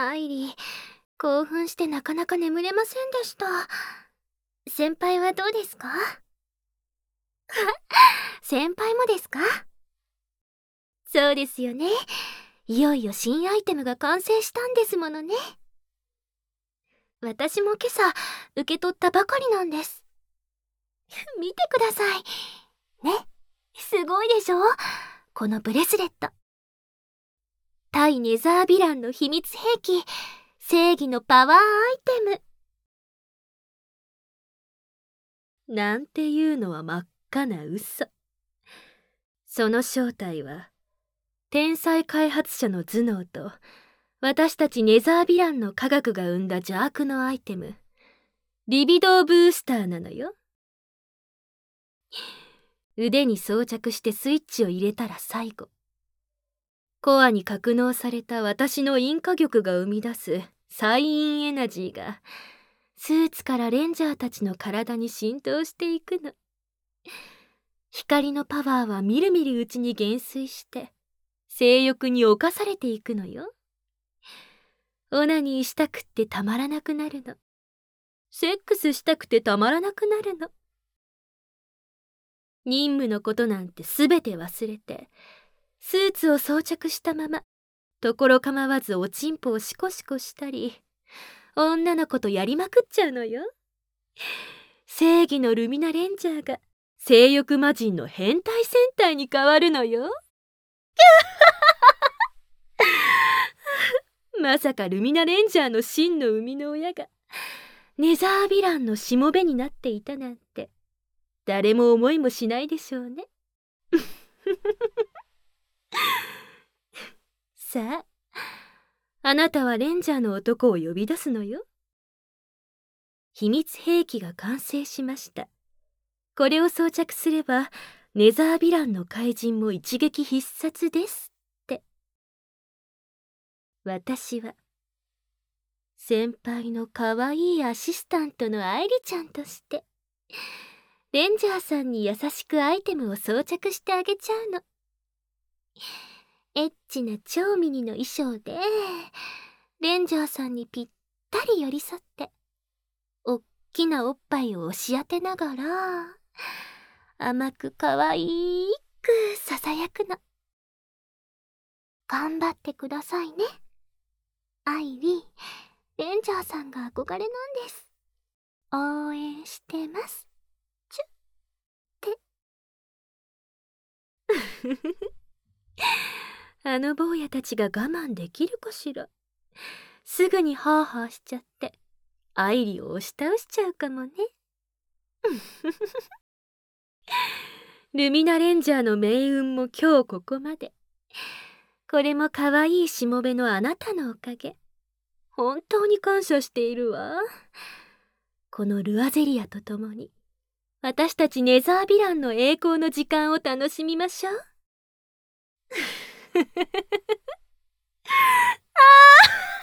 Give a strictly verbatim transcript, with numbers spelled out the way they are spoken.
アイリー、興奮してなかなか眠れませんでした。先輩はどうですか？先輩もですか？そうですよね。いよいよ新アイテムが完成したんですものね。私も今朝受け取ったばかりなんです。見てくださいね。すごいでしょ、このブレスレット。対ネザーヴィランの秘密兵器、正義のパワーアイテムなんていうのは真っ赤な嘘。その正体は天才開発者の頭脳と私たちネザーヴィランの科学が生んだ邪悪のアイテム、リビドーブースターなのよ。腕に装着してスイッチを入れたら最後、コアに格納された私のインカ玉が生み出すサイインエナジーがスーツからレンジャーたちの体に浸透していくの。光のパワーはみるみるうちに減衰して性欲に侵されていくのよ。オナニーしたくってたまらなくなるの。セックスしたくてたまらなくなるの。任務のことなんてすべて忘れて、スーツを装着したままところ構わずおちんぽをシコシコしたり、女の子とやりまくっちゃうのよ。正義のルミナレンジャーが性欲魔人の変態戦隊に変わるのよ。まさかルミナレンジャーの真の生みの親がネザーヴィランのしもべになっていたなんて誰も思いもしないでしょうね。さあ、あなたはレンジャーの男を呼び出すのよ。秘密兵器が完成しました。これを装着すればネザーヴィランの怪人も一撃必殺ですって。私は先輩のかわいいアシスタントの愛梨ちゃんとしてレンジャーさんに優しくアイテムを装着してあげちゃうの。エッチな超ミニの衣装でレンジャーさんにぴったり寄り添っておっきなおっぱいを押し当てながら甘くかわいくささやくの。頑張ってくださいね、アイリー。レンジャーさんが憧れなんです。応援してます。チュッて。あの坊やたちが我慢できるかしら。すぐにハーハーしちゃってアイリを押し倒しちゃうかもね。ルミナレンジャーの命運も今日ここまで。これも可愛いしもべのあなたのおかげ。本当に感謝しているわ。このルアゼリアと共に私たちネザーヴィランの栄光の時間を楽しみましょう。あー